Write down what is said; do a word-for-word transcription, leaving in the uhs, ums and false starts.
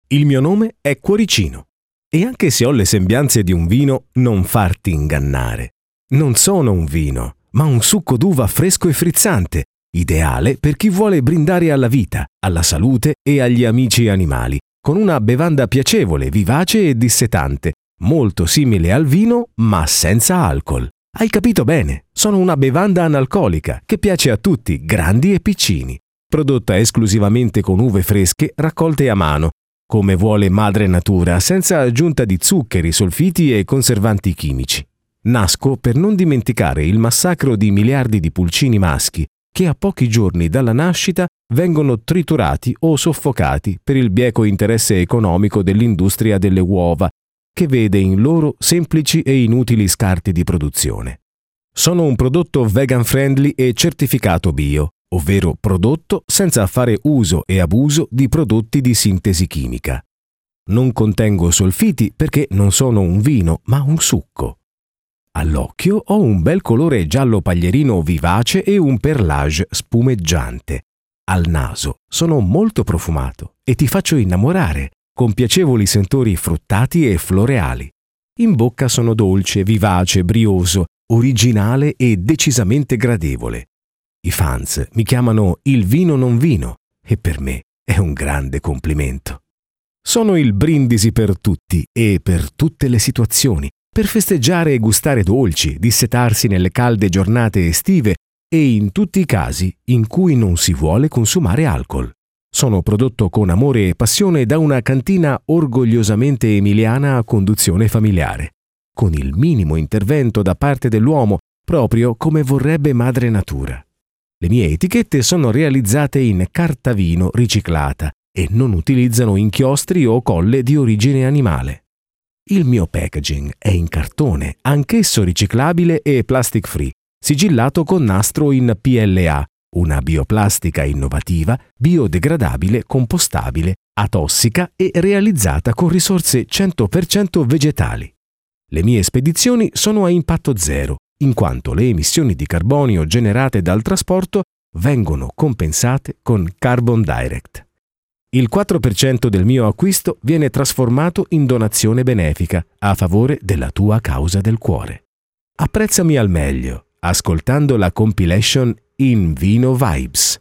Il mio nome è Cuoricino. E anche se ho le sembianze di un vino, non farti ingannare. Non sono un vino, ma un succo d'uva fresco e frizzante, ideale per chi vuole brindare alla vita, alla salute e agli amici animali, con una bevanda piacevole, vivace e dissetante, molto simile al vino, ma senza alcol. Hai capito bene, sono una bevanda analcolica che piace a tutti, grandi e piccini, prodotta esclusivamente con uve fresche raccolte a mano, come vuole madre natura, senza aggiunta di zuccheri, solfiti e conservanti chimici. Nasco per non dimenticare il massacro di miliardi di pulcini maschi che a pochi giorni dalla nascita vengono triturati o soffocati per il bieco interesse economico dell'industria delle uova, che vede in loro semplici e inutili scarti di produzione. Sono un prodotto vegan friendly e certificato bio, ovvero prodotto senza fare uso e abuso di prodotti di sintesi chimica. Non contengo solfiti perché non sono un vino, ma un succo. All'occhio ho un bel colore giallo paglierino vivace e un perlage spumeggiante. Al naso sono molto profumato e ti faccio innamorare, con piacevoli sentori fruttati e floreali. In bocca sono dolce, vivace, brioso, originale e decisamente gradevole. I fans mi chiamano il vino non vino e per me è un grande complimento. Sono il brindisi per tutti e per tutte le situazioni, per festeggiare e gustare dolci, dissetarsi nelle calde giornate estive e in tutti i casi in cui non si vuole consumare alcol. Sono prodotto con amore e passione da una cantina orgogliosamente emiliana a conduzione familiare, con il minimo intervento da parte dell'uomo, proprio come vorrebbe madre natura. Le mie etichette sono realizzate in carta vino riciclata e non utilizzano inchiostri o colle di origine animale. Il mio packaging è in cartone, anch'esso riciclabile e plastic free, sigillato con nastro in P L A, una bioplastica innovativa, biodegradabile, compostabile, atossica e realizzata con risorse cento per cento vegetali. Le mie spedizioni sono a impatto zero, in quanto le emissioni di carbonio generate dal trasporto vengono compensate con Carbon Direct. Il quattro per cento del mio acquisto viene trasformato in donazione benefica a favore della tua causa del cuore. Apprezzami al meglio ascoltando la compilation In Vino Vibes.